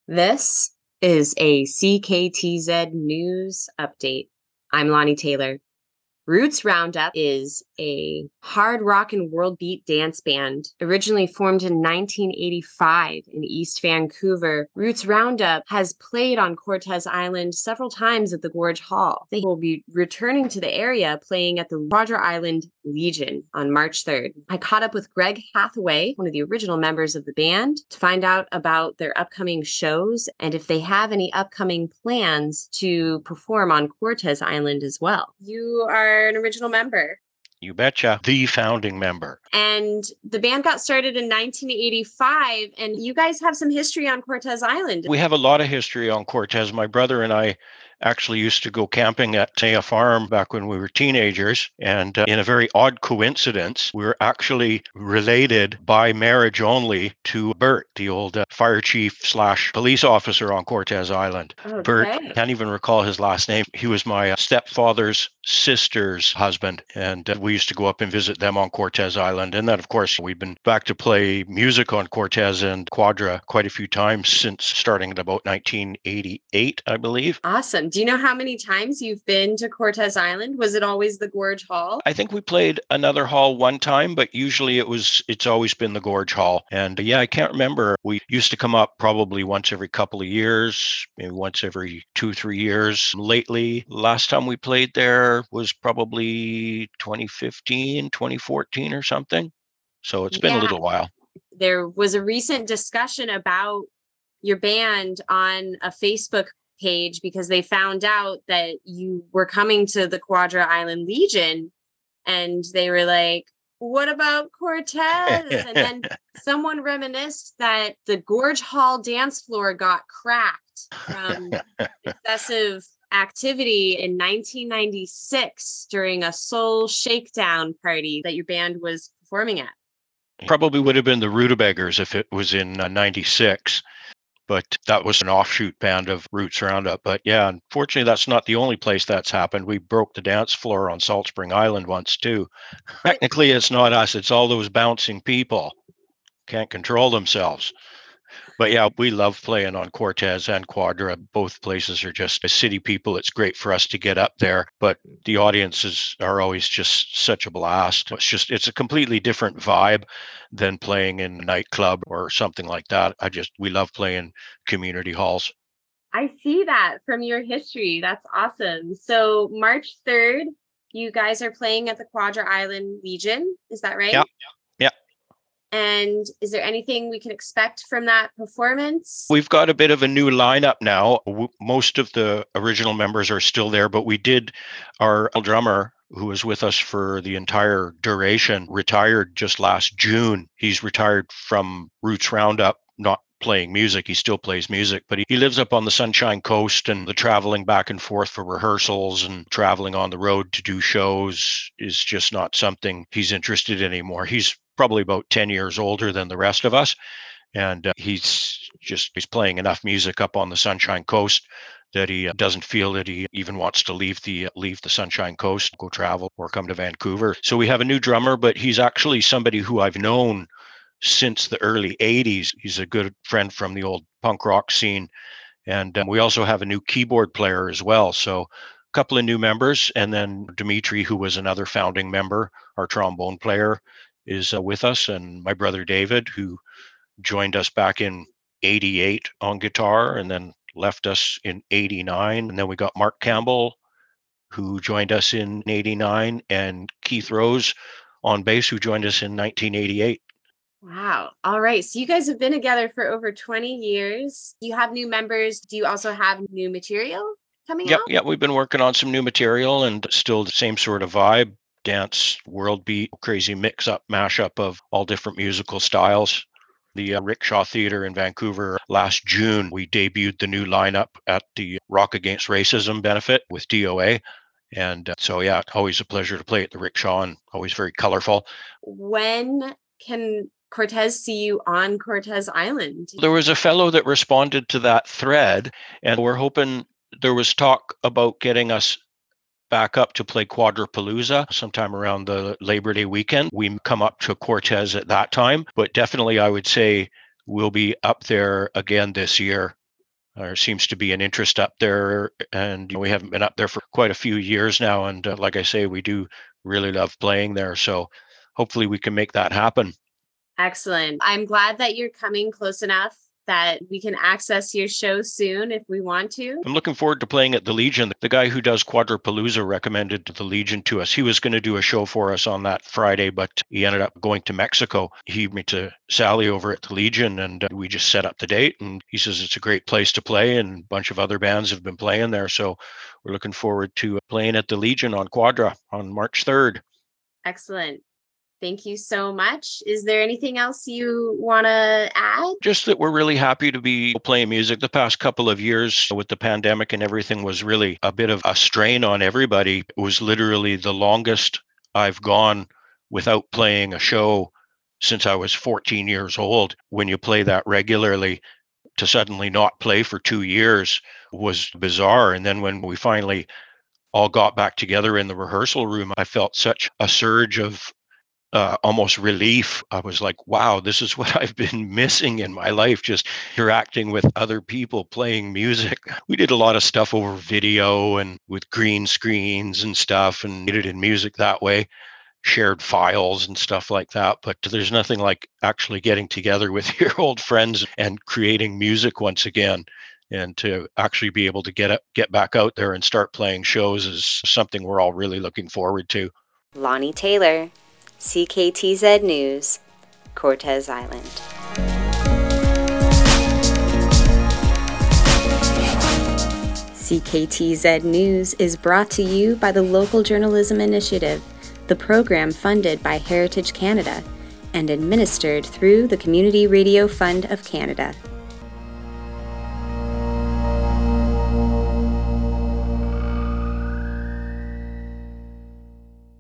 This is a CKTZ News Update. I'm Lonnie Taylor. Roots Roundup is a hard rock and world beat dance band. Originally formed in 1985 in East Vancouver, Roots Roundup has played on Cortes Island several times at the Gorge Hall. They will be returning to the area playing at the Quadra Island Legion on March 3rd. I caught up with Greg Hathaway, one of the original members of the band, to find out about their upcoming shows and if they have any upcoming plans to perform on Cortes Island as well. You are an original member. You betcha. The founding member. And the band got started in 1985, and you guys have some history on Cortes Island. We have a lot of history on Cortes. My brother and I actually used to go camping at a farm back when we were teenagers. And in a very odd coincidence, we were actually related by marriage only to Bert, the old fire chief / police officer on Cortes Island. Okay. Bert, can't even recall his last name. He was my stepfather's sister's husband. And we used to go up and visit them on Cortes Island. And then, of course, we've been back to play music on Cortes and Quadra quite a few times since starting at about 1988, I believe. Awesome. Do you know how many times you've been to Cortes Island? Was it always the Gorge Hall? I think we played another hall one time, but usually it's always been the Gorge Hall. And yeah, I can't remember. We used to come up probably once every couple of years, maybe once every 2-3 years. Lately, last time we played there was probably 2015, 2014 or something. So it's been a little while. There was a recent discussion about your band on a Facebook page because they found out that you were coming to the Quadra Island Legion, and they were like, what about Cortes? And then someone reminisced that the Gorge Hall dance floor got cracked from excessive activity in 1996 during a soul shakedown party that your band was performing at. Probably would have been the Rutabaggers if it was in 96. But that was an offshoot band of Roots Roundup. But yeah, unfortunately, that's not the only place that's happened. We broke the dance floor on Salt Spring Island once too. Technically, it's not us. It's all those bouncing people. Can't control themselves. But yeah, we love playing on Cortes and Quadra. Both places are just city people. It's great for us to get up there, but the audiences are always just such a blast. It's a completely different vibe than playing in a nightclub or something like that. We love playing community halls. I see that from your history. That's awesome. So March 3rd, you guys are playing at the Quadra Island Legion. Is that right? Yeah. And is there anything we can expect from that performance? We've got a bit of a new lineup now. Most of the original members are still there, but our drummer, who was with us for the entire duration, retired just last June. He's retired from Roots Roundup, not playing music. He still plays music, but he lives up on the Sunshine Coast, and the traveling back and forth for rehearsals and traveling on the road to do shows is just not something he's interested in anymore. He's probably about 10 years older than the rest of us. And he's playing enough music up on the Sunshine Coast that he doesn't feel that he even wants to leave the Sunshine Coast, go travel or come to Vancouver. So we have a new drummer, but he's actually somebody who I've known since the early 80s. He's a good friend from the old punk rock scene. And we also have a new keyboard player as well. So a couple of new members. And then Dimitri, who was another founding member, our trombone player, is with us, and my brother David, who joined us back in 88 on guitar and then left us in 89. And then we got Mark Campbell, who joined us in 89, and Keith Rose on bass, who joined us in 1988. Wow. All right. So you guys have been together for over 20 years. You have new members. Do you also have new material coming out? Yeah, we've been working on some new material and still the same sort of vibe. Dance, world beat, crazy mix-up, mashup of all different musical styles. The Rickshaw Theatre in Vancouver last June, we debuted the new lineup at the Rock Against Racism benefit with DOA. And so, yeah, always a pleasure to play at the Rickshaw, and always very colorful. When can Cortes see you on Cortes Island? There was a fellow that responded to that thread, and we're hoping. There was talk about getting us back up to play Quadripalooza sometime around the Labor Day weekend. We come up to Cortes at that time, but definitely I would say we'll be up there again this year. There seems to be an interest up there, and we haven't been up there for quite a few years now. And like I say, we do really love playing there. So hopefully we can make that happen. Excellent. I'm glad that you're coming close enough that we can access your show soon if we want to. I'm looking forward to playing at the Legion. The guy who does Quadropalooza recommended the Legion to us. He was going to do a show for us on that Friday, but he ended up going to Mexico. He met to Sally over at the Legion, and we just set up the date. And he says it's a great place to play, and a bunch of other bands have been playing there. So we're looking forward to playing at the Legion on Quadra on March 3rd. Excellent. Thank you so much. Is there anything else you want to add? Just that we're really happy to be playing music. The past couple of years with the pandemic and everything was really a bit of a strain on everybody. It was literally the longest I've gone without playing a show since I was 14 years old. When you play that regularly, to suddenly not play for 2 years was bizarre. And then when we finally all got back together in the rehearsal room, I felt such a surge of almost relief. I was like, wow, this is what I've been missing in my life, just interacting with other people, playing music. We did a lot of stuff over video and with green screens and stuff, and did it in music that way, shared files and stuff like that. But there's nothing like actually getting together with your old friends and creating music once again. And to actually be able to get back out there and start playing shows is something we're all really looking forward to. Lonnie Taylor, CKTZ News, Cortes Island. CKTZ News is brought to you by the Local Journalism Initiative, the program funded by Heritage Canada and administered through the Community Radio Fund of Canada.